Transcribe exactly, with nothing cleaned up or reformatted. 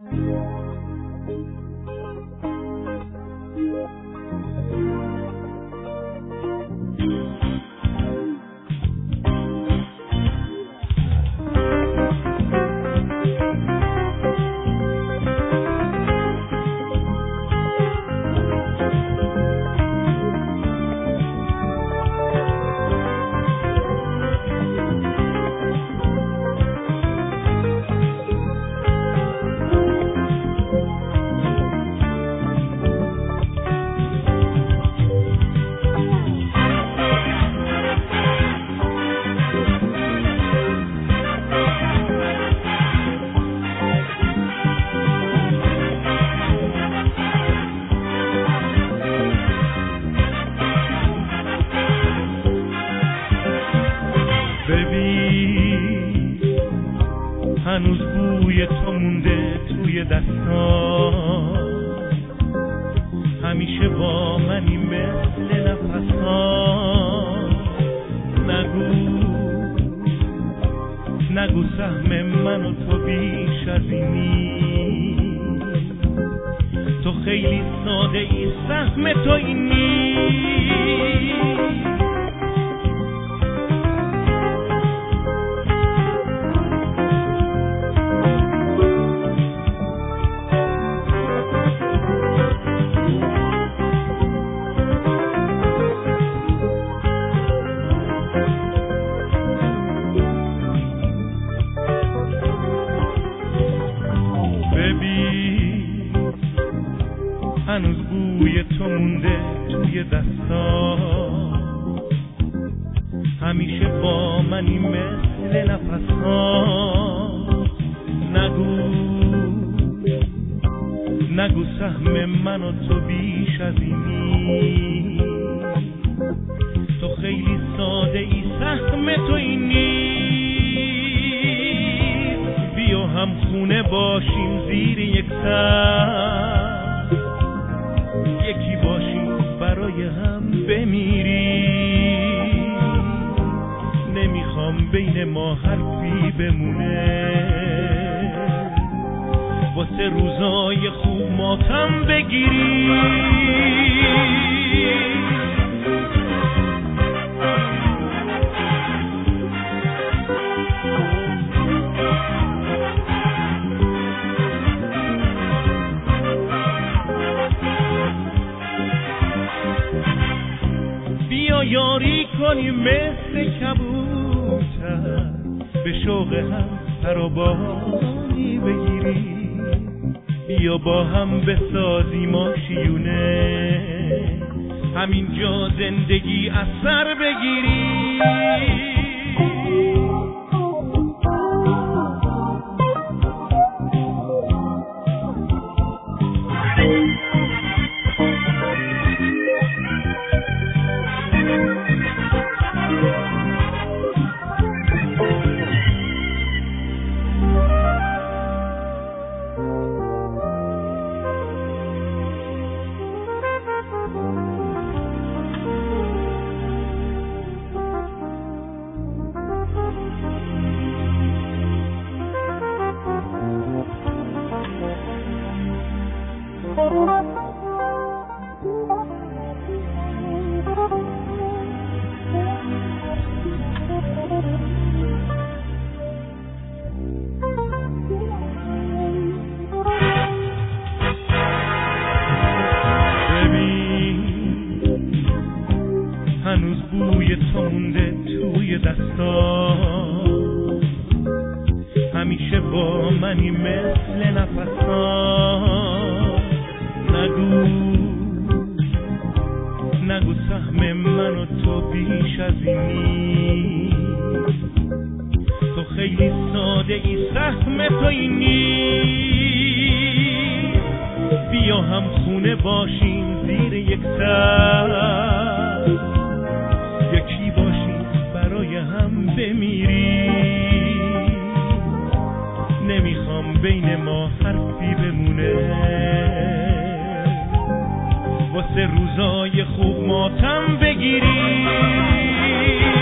هنوز بوی تو مونده توی دستان، همیشه با منی مثل نفسان. نگو نگو سهم من و تو بیش از اینی، تو خیلی ساده ای، سهم تو اینی. هنوز بوی تو مونده توی دستان، همیشه با منی مثل نفسان. نگو نگو سهم من و تو بیش از اینی، تو خیلی ساده ای، سهم تو اینی. بیا هم خونه باشیم زیر یک سر، یکی باشیم برای هم بمیریم. نمیخوام بین ما حرفی بمونه، واسه روزای خوب ماتم بگیریم. یاری کنیم مثل کبوتر، به شوق هم سرابانی بگیریم. بیا با هم بسازیم آشیونه، همینجا زندگی اثر بگیریم. هنوز بوی تو مونده توی دستان، همیشه با منی مثل نفسان. نگو نگو سهم من و تو بیش از اینی، تو خیلی ساده ای، سهم تو اینی. بیا هم خونه باشیم زیر یک سر، یکی باشیم برای هم بمیریم. نمیخوام بین ما حرفی بمونه، واسه روزای خوب ماتم بگیریم.